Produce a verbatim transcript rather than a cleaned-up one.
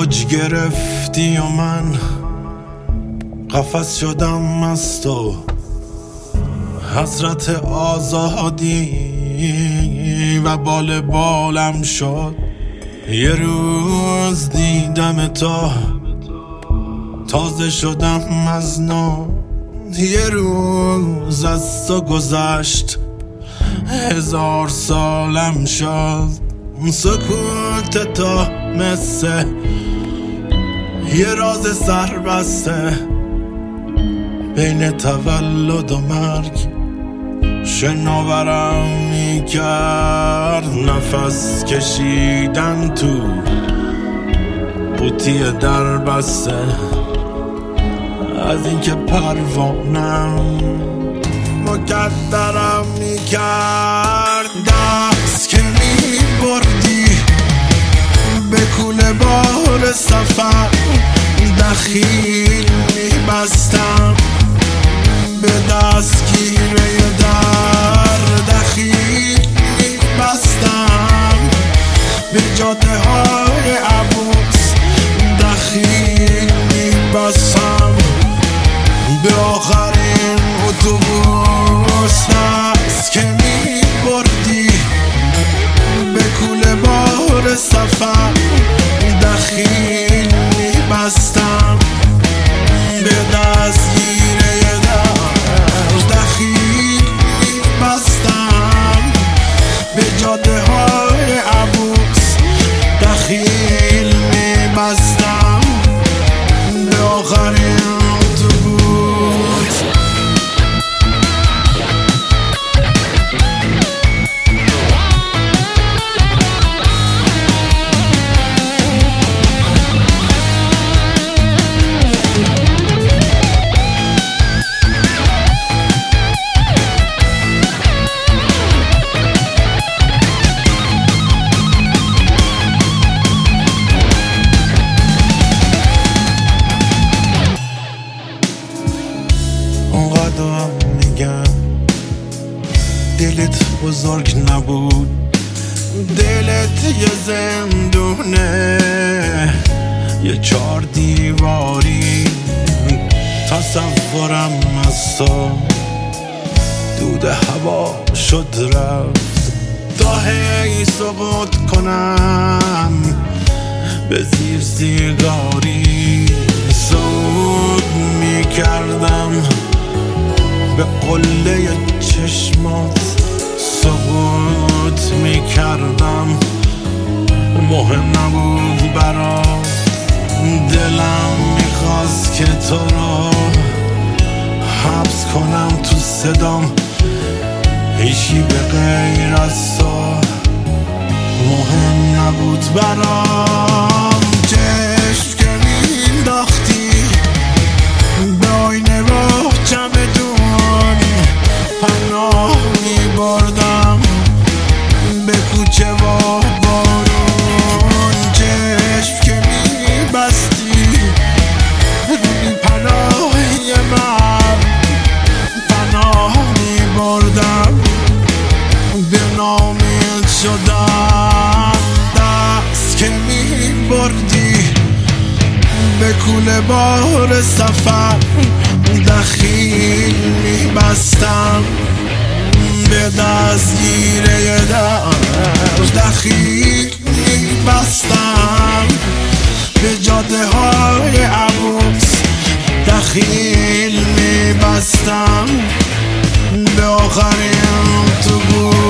اوج گرفتی و من قفس شدم از تو، حضرت آزادی و بال بالم شد. یه روز دیدم تو تازه شدم از نو، یه روز از تو گذشت هزار سالم شد. سکوت تو مثل یه راز سربسته بین تولد و مرگ شناورم میکرد. نفس کشیدن تو قوطی در بسته از اینکه پروانم مقدرم میکرد. دست که میبردی به کوله بار سفر دخیل میبستم، به دستگیره در دخیل میبستم، به جاده های عبوس دخیل میبستم، به آخرین اتوبوس. دست که میبردی به کوله بار سفر دخیل میبستم، به دستگیره در دخیل میبستم، به جاده های عبوس دخیل میبستم، به آخرین اتوبوس. اونقدر میگم دلت بزرگ نبود، دلت یه زندونه، یه چار دیواری. تصورم از تو دود هوا شد رفت، تا هی سقوط کنم به زیر سیگاری. سود میکردم به قله چشمات، سقوط میکردم، مهم نبود برات. دلم میخواست که تو رو حبس کنم تو صدام، هیچی به غیر از تو مهم نبود برام. چشم که مینداختی به آینه و چمدون پناه میبردم به کوچه و بارون. چشم که میبستی روی پناهی من پناه میبردم، به نامید شدم. دست که میبردی به کوله بار سفر دخیل میبستم، به دستگیره در دخیل میبستم، به جاده های عبوس دخیل میبستم، به آخرین اتوبوس.